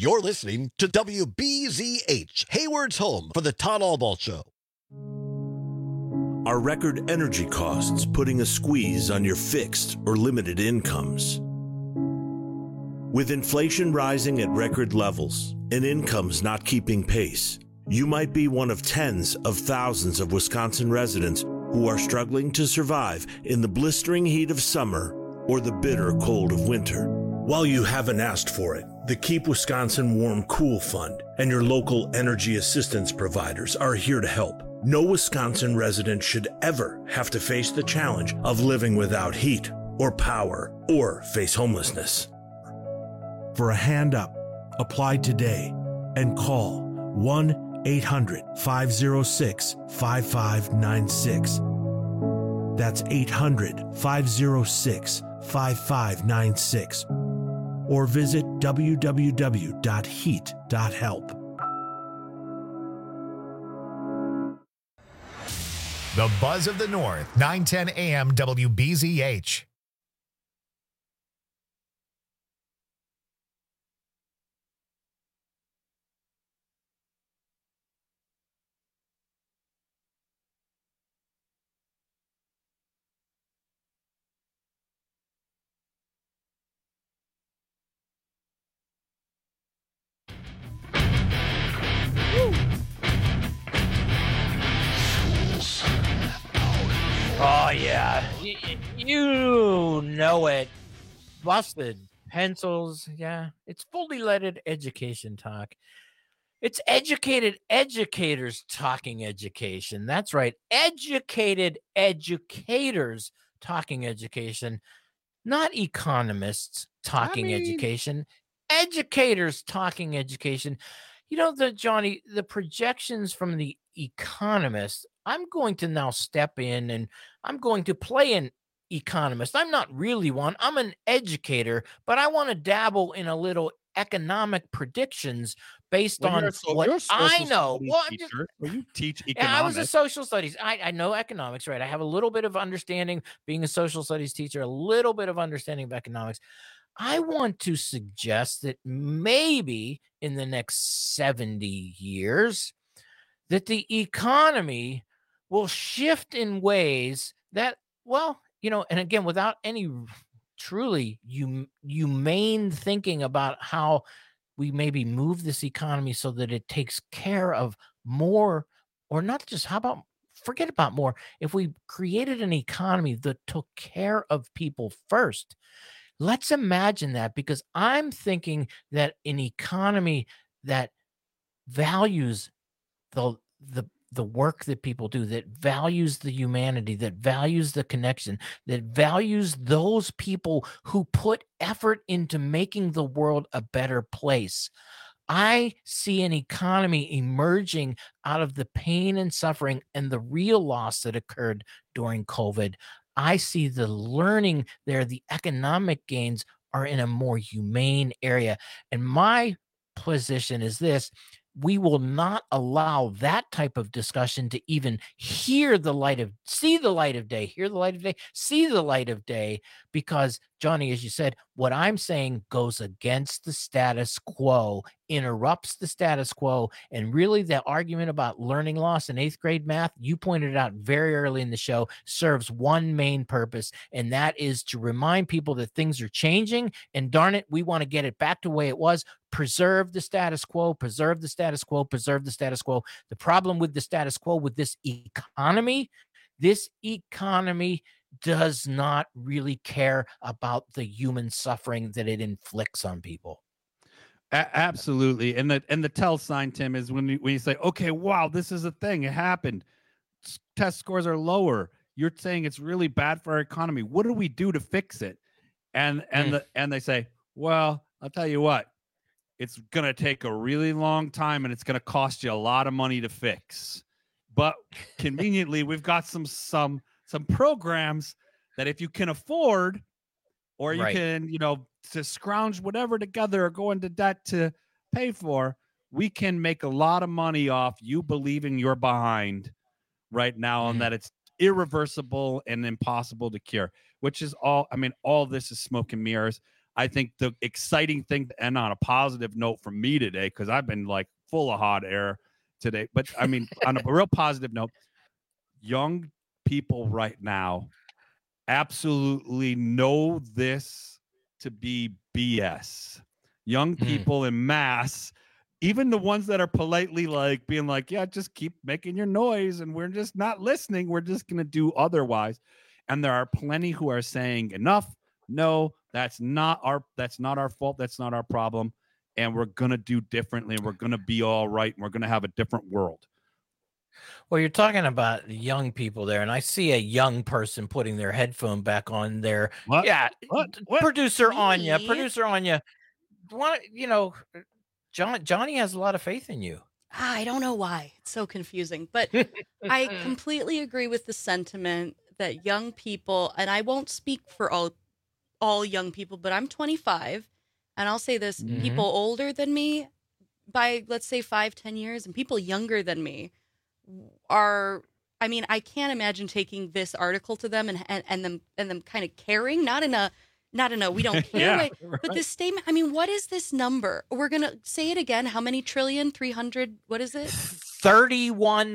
D: You're listening to WBZH, Hayward's home for the Todd Albaugh Show.
F: Are record energy costs putting a squeeze on your fixed or limited incomes? With inflation rising at record levels and incomes not keeping pace, you might be one of tens of thousands of Wisconsin residents who are struggling to survive in the blistering heat of summer or the bitter cold of winter. While you haven't asked for it, the Keep Wisconsin Warm Cool Fund and your local energy assistance providers are here to help. No Wisconsin resident should ever have to face the challenge of living without heat or power or face homelessness. For a hand up, apply today and call 1-800-506-5596. That's 800-506-5596. Or visit www.heat.help.
K: The Buzz of the North, 910 AM WBZH.
O: Oh, yeah. You know it. Busted pencils. Yeah. It's fully leaded education talk. It's educated educators talking education. That's right. Educated educators talking education, not economists talking education. Educators talking education. You know, Johnny, the projections from the economists, I'm going to now step in and I'm going to play an economist. I'm not really one. I'm an educator, but I want to dabble in a little economic predictions based on what I know. Well,
P: you teach economics.
O: Yeah, I was a social studies. I know economics, right? I have a little bit of understanding being a social studies teacher, a little bit of understanding of economics. I want to suggest that maybe in the next 70 years that the economy will shift in ways that, well, you know, and again, without any truly humane thinking about how we maybe move this economy so that it takes care of more, or not just, how about, forget about more. If we created an economy that took care of people first, let's imagine that, because I'm thinking that an economy that values the work that people do, that values the humanity, that values the connection, that values those people who put effort into making the world a better place. I see an economy emerging out of the pain and suffering and the real loss that occurred during COVID. I see the learning there, the economic gains are in a more humane area. And my position is this: we will not allow that type of discussion to even see the light of day, because, Johnny, as you said, what I'm saying goes against the status quo, interrupts the status quo. And really, the argument about learning loss in 8th grade math, you pointed out very early in the show, serves one main purpose, and that is to remind people that things are changing, and darn it, we want to get it back to the way it was. Preserve the status quo, preserve the status quo, preserve the status quo. The problem with the status quo, with this economy does not really care about the human suffering that it inflicts on people.
P: Absolutely. And the tell sign, Tim, is when you say, okay, wow, this is a thing. It happened. Test scores are lower. You're saying it's really bad for our economy. What do we do to fix it? And they say, well, I'll tell you what, it's going to take a really long time and it's going to cost you a lot of money to fix. But conveniently, we've got some programs that if you can afford, or you can, to scrounge whatever together or go into debt to pay for, we can make a lot of money off you believing you're behind right now and that it's irreversible and impossible to cure, which is all this is smoke and mirrors. I think the exciting thing to end on a positive note from me today, because I've been like full of hot air today, but I mean, on a real positive note, young people right now absolutely know this to be BS. Young people in mass, even the ones that are politely like being like, yeah, just keep making your noise and we're just not listening. We're just going to do otherwise. And there are plenty who are saying enough. No, that's not our fault. That's not our problem. And we're going to do differently. And we're going to be all right. And we're going to have a different world.
O: Well, you're talking about young people there, and I see a young person putting their headphone back on there.
P: What?
O: Yeah,
P: What?
O: Producer Anya, Johnny has a lot of faith in you.
Q: I don't know why. It's so confusing. But I completely agree with the sentiment that young people, and I won't speak for all young people, but I'm 25, and I'll say this, people older than me by, let's say, 5-10 years, and people younger than me are, I mean, I can't imagine taking this article to them and them kind of caring, not in a we don't care way, but this statement, I mean, what is this number? We're going to say it again. How many trillion? 300, what is it?
O: 31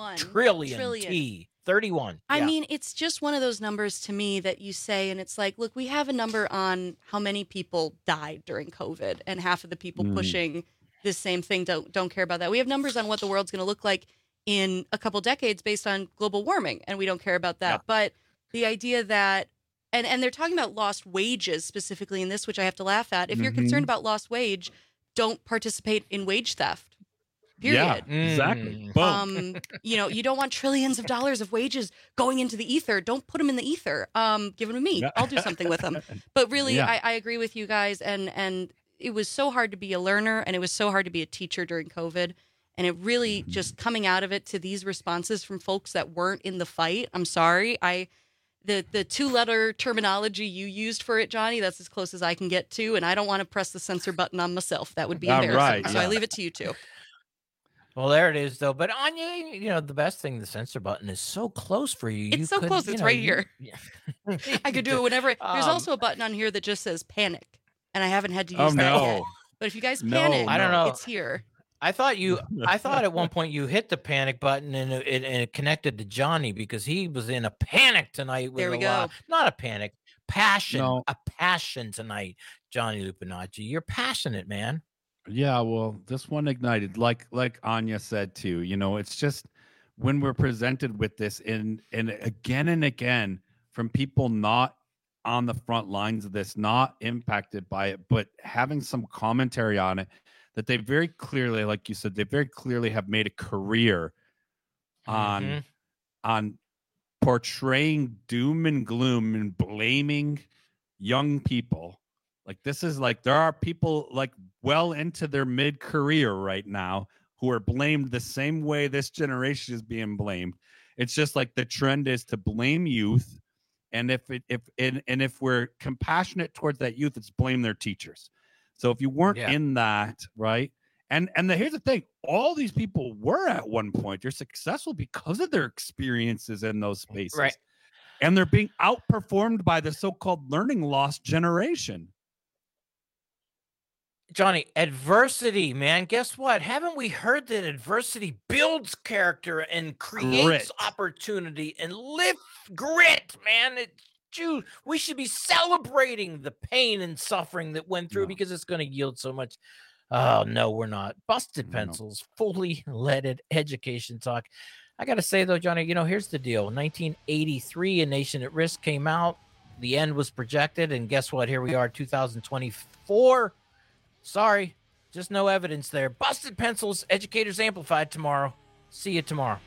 Q: trillion.
O: 31.
Q: I mean, it's just one of those numbers to me that you say, and it's like, look, we have a number on how many people died during COVID, and half of the people pushing this same thing don't care about that. We have numbers on what the world's going to look like in a couple decades based on global warming, and we don't care about that. Yeah. But the idea that, and they're talking about lost wages specifically in this, which I have to laugh at. If you're concerned about lost wage, don't participate in wage theft. Period.
P: Yeah, exactly.
Q: You don't want trillions of dollars of wages going into the ether. Don't put them in the ether. Give them to me. I'll do something with them. But really, I agree with you guys. And it was so hard to be a learner, and it was so hard to be a teacher during COVID. And it really just coming out of it to these responses from folks that weren't in the fight. I'm sorry. The 2-letter terminology you used for it, Johnny, that's as close as I can get to. And I don't want to press the censor button on myself. That would be embarrassing. Right, so I leave it to you two.
O: Well, there it is, though. But Anya, the best thing, the censor button is so close for you.
Q: It's so close. It's right here. I could do it whenever. There's also a button on here that just says panic. And I haven't had to use that yet. But if you guys panic,
O: I don't know.
Q: It's here.
O: I thought at one point you hit the panic button and it connected to Johnny because he was in a panic tonight. With
Q: there we go.
O: Not a panic, passion. No. A passion tonight, Johnny Lupinacci. You're passionate, man.
P: Yeah, well, this one ignited, like Anya said too. It's just when we're presented with this and again from people not on the front lines of this, not impacted by it, but having some commentary on it, that they very clearly, like you said, they very clearly have made a career on portraying doom and gloom and blaming young people. Like this is like there are people like well into their mid-career right now who are blamed the same way this generation is being blamed. It's just like the trend is to blame youth, and if we're compassionate towards that youth, it's blame their teachers. So if you weren't in that, right? And here's the thing, all these people were at one point. They're successful because of their experiences in those spaces.
O: Right.
P: And they're being outperformed by the so-called learning loss generation.
O: Johnny, adversity, man. Guess what? Haven't we heard that adversity builds character and creates opportunity and lifts grit, man? We should be celebrating the pain and suffering that went through because it's going to yield so much. Oh, no, we're not. Busted Pencils, fully leaded education talk. I got to say, though, Johnny, here's the deal. 1983, A Nation at Risk came out. The end was projected. And guess what? Here we are, 2024. Sorry, just no evidence there. Busted Pencils, Educators Amplified tomorrow. See you tomorrow.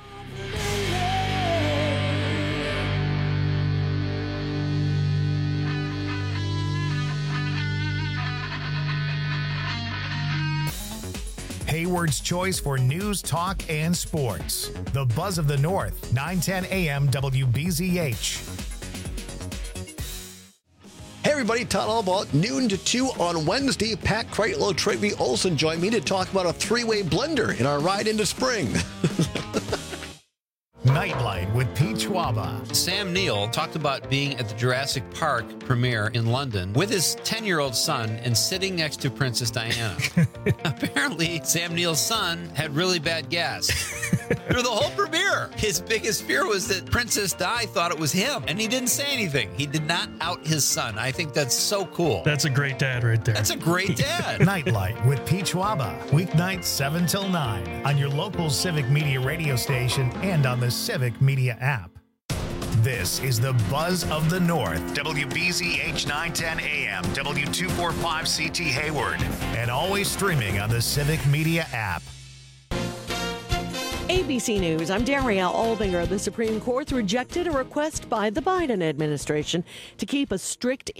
K: Hayward's choice for news, talk, and sports. The Buzz of the North, 910 AM WBZH.
D: Hey everybody, Todd Allbaugh, noon to 2 on Wednesday. Pat Kreitlow, Tracy Olson join me to talk about a three-way blender in our ride into spring.
K: Nightlight with Pete Schwaba.
V: Sam Neill talked about being at the Jurassic Park premiere in London with his 10-year-old son and sitting next to Princess Diana. Apparently, Sam Neill's son had really bad gas. Through the whole premiere, his biggest fear was that Princess Di thought it was him, and he didn't say anything. He did not out his son. I think that's so cool.
G: That's a great dad right there.
V: That's a great dad.
K: Nightlight with Pete Schwaba. Weeknights 7 till 9 on your local Civic Media radio station and on the Civic Media app. This is the Buzz of the North. WBZH 910 AM, W245 CT Hayward, and always streaming on the Civic Media app.
H: ABC News, I'm Darielle Albinger. The Supreme Court rejected a request by the Biden administration to keep a strict